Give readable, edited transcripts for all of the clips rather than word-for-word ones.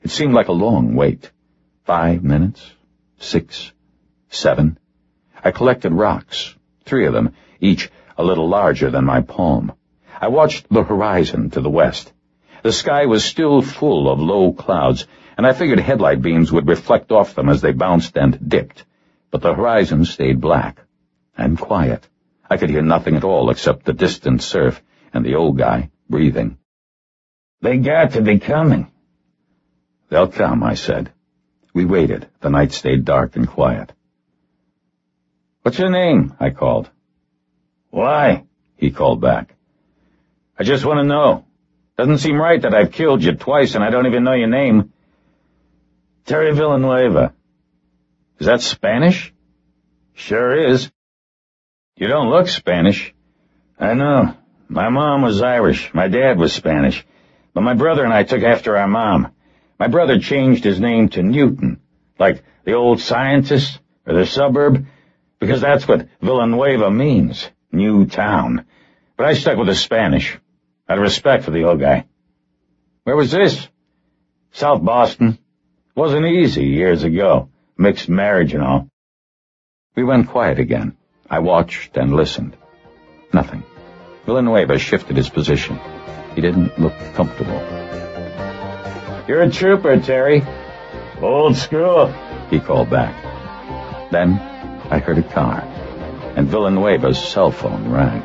It seemed like a long wait. 5 minutes, 6, 7. I collected rocks, 3 of them, each a little larger than my palm. I watched the horizon to the west. The sky was still full of low clouds, and I figured headlight beams would reflect off them as they bounced and dipped. But the horizon stayed black and quiet. I could hear nothing at all except the distant surf and the old guy breathing. "They got to be coming." "They'll come," I said. We waited. The night stayed dark and quiet. "What's your name?" I called. "Why?" he called back. "I just want to know. Doesn't seem right that I've killed you twice and I don't even know your name." "Terry Villanueva." "Is that Spanish?" "Sure is." "You don't look Spanish." "I know. My mom was Irish. My dad was Spanish. But my brother and I took after our mom. My brother changed his name to Newton, like the old scientist or the suburb, because that's what Villanueva means, new town. But I stuck with the Spanish, out of respect for the old guy." "Where was this?" "South Boston. Wasn't easy years ago. Mixed marriage and all." We went quiet again. I watched and listened. Nothing. Villanueva shifted his position. He didn't look comfortable. "You're a trooper, Terry. Old school," he called back. Then I heard a car, and Villanueva's cell phone rang.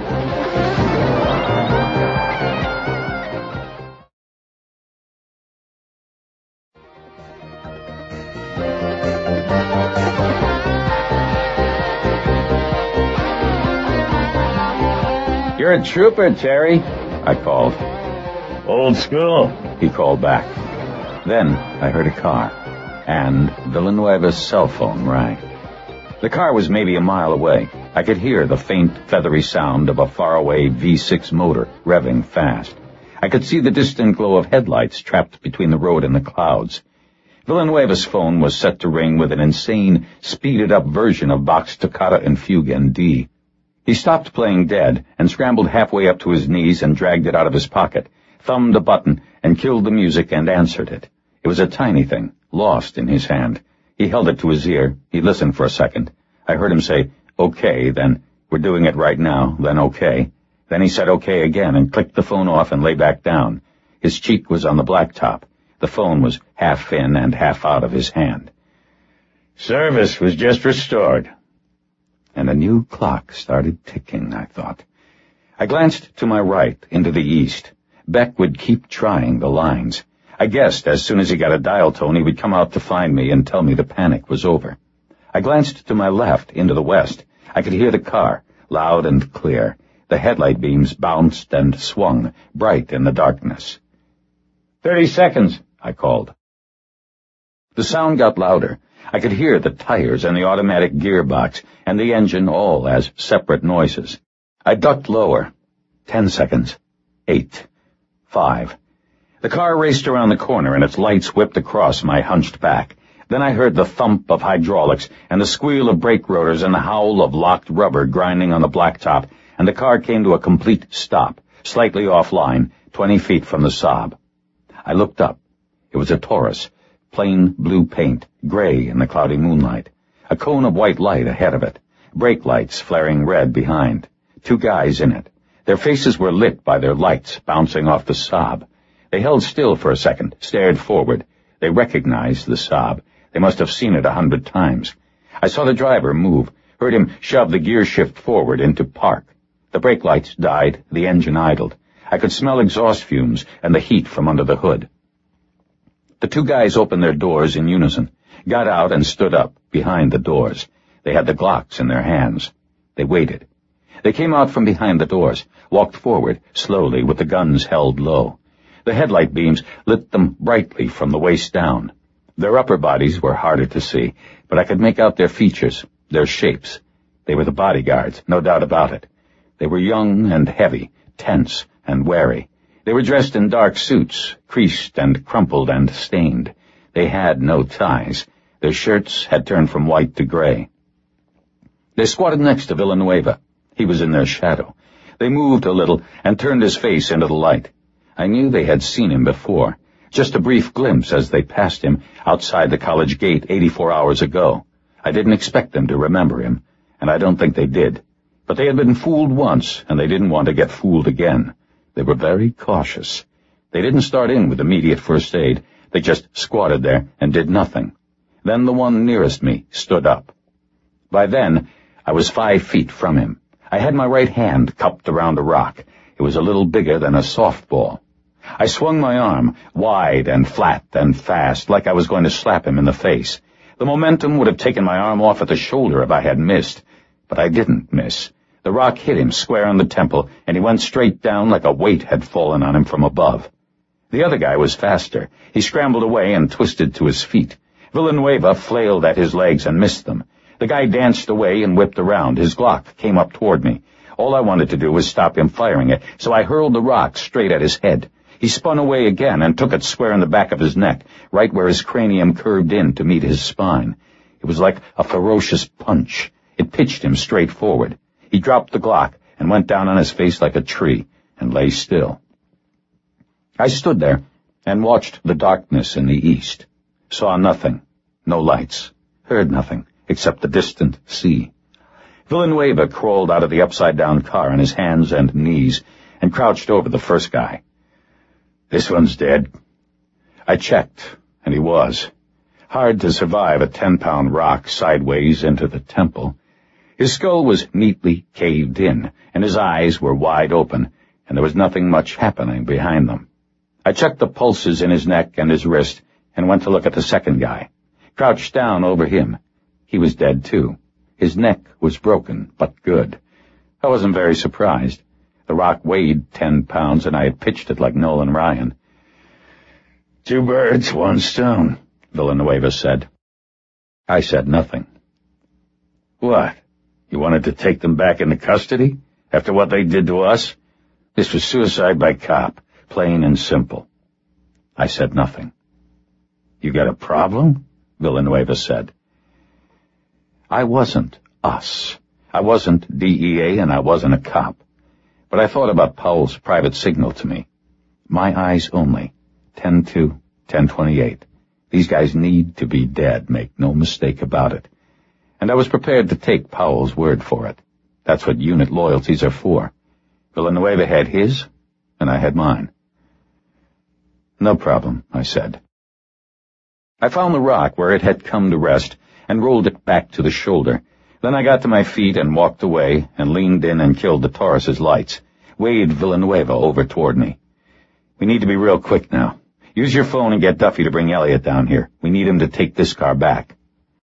"You're a trooper, Terry," I called. "Old school," he called back. Then I heard a car, and Villanueva's cell phone rang. The car was maybe a mile away. I could hear the faint, feathery sound of a faraway V6 motor revving fast. I could see the distant glow of headlights trapped between the road and the clouds. Villanueva's phone was set to ring with an insane, speeded-up version of Bach's Toccata and Fugue in D. He stopped playing dead and scrambled halfway up to his knees and dragged it out of his pocket, thumbed a button, and killed the music and answered it. It was a tiny thing, lost in his hand. He held it to his ear. He listened for a second. I heard him say, "Okay," then, "We're doing it right now," then "Okay." Then he said okay again and clicked the phone off and lay back down. His cheek was on the blacktop. The phone was half in and half out of his hand. "Service was just restored." And a new clock started ticking, I thought. I glanced to my right, into the east. Beck would keep trying the lines. I guessed as soon as he got a dial tone he would come out to find me and tell me the panic was over. I glanced to my left, into the west. I could hear the car, loud and clear. The headlight beams bounced and swung, bright in the darkness. 30 seconds, I called. The sound got louder. I could hear the tires and the automatic gearbox and the engine all as separate noises. I ducked lower. 10 seconds. 8. 5. The car raced around the corner and its lights whipped across my hunched back. Then I heard the thump of hydraulics and the squeal of brake rotors and the howl of locked rubber grinding on the blacktop, and the car came to a complete stop, slightly offline, 20 feet from the Saab. I looked up. It was a Taurus, plain blue paint, gray in the cloudy moonlight. A cone of white light ahead of it, brake lights flaring red behind. 2 guys in it. Their faces were lit by their lights bouncing off the Saab. They held still for a second, stared forward. They recognized the Saab. They must have seen it 100 times. I saw the driver move, heard him shove the gear shift forward into park. The brake lights died, the engine idled. I could smell exhaust fumes and the heat from under the hood. The 2 guys opened their doors in unison, got out and stood up behind the doors. They had the Glocks in their hands. They waited. They came out from behind the doors, walked forward, slowly, with the guns held low. The headlight beams lit them brightly from the waist down. Their upper bodies were harder to see, but I could make out their features, their shapes. They were the bodyguards, no doubt about it. They were young and heavy, tense and wary. They were dressed in dark suits, creased and crumpled and stained. They had no ties. Their shirts had turned from white to gray. They squatted next to Villanueva. He was in their shadow. They moved a little and turned his face into the light. I knew they had seen him before. Just a brief glimpse as they passed him outside the college gate 84 hours ago. I didn't expect them to remember him, and I don't think they did. But they had been fooled once, and they didn't want to get fooled again. They were very cautious. They didn't start in with immediate first aid. They just squatted there and did nothing. Then the one nearest me stood up. By then, I was 5 feet from him. I had my right hand cupped around a rock. It was a little bigger than a softball. I swung my arm, wide and flat and fast, like I was going to slap him in the face. The momentum would have taken my arm off at the shoulder if I had missed. But I didn't miss. The rock hit him square on the temple, and he went straight down like a weight had fallen on him from above. The other guy was faster. He scrambled away and twisted to his feet. Villanueva flailed at his legs and missed them. The guy danced away and whipped around. His Glock came up toward me. All I wanted to do was stop him firing it, so I hurled the rock straight at his head. He spun away again and took it square in the back of his neck, right where his cranium curved in to meet his spine. It was like a ferocious punch. It pitched him straight forward. He dropped the Glock and went down on his face like a tree and lay still. I stood there and watched the darkness in the east. Saw nothing, no lights, heard nothing except the distant sea. Villanueva crawled out of the upside-down car on his hands and knees and crouched over the first guy. "This one's dead." I checked, and he was. Hard to survive a 10-pound rock sideways into the temple. His skull was neatly caved in, and his eyes were wide open, and there was nothing much happening behind them. I checked the pulses in his neck and his wrist, and went to look at the second guy. Crouched down over him. He was dead, too. His neck was broken, but good. I wasn't very surprised. The rock weighed 10 pounds, and I had pitched it like Nolan Ryan. "2 birds, 1 stone, Villanueva said. I said nothing. "What? You wanted to take them back into custody? After what they did to us? This was suicide by cop, plain and simple." I said nothing. "You got a problem?" Villanueva said. I wasn't us. I wasn't DEA, and I wasn't a cop. But I thought about Powell's private signal to me. My eyes only. 10-2, 10-28. These guys need to be dead, make no mistake about it. And I was prepared to take Powell's word for it. That's what unit loyalties are for. Villanueva had his, and I had mine. "No problem," I said. I found the rock where it had come to rest and rolled it back to the shoulder. Then I got to my feet and walked away and leaned in and killed the Taurus's lights, waved Villanueva over toward me. "We need to be real quick now. Use your phone and get Duffy to bring Elliot down here. We need him to take this car back."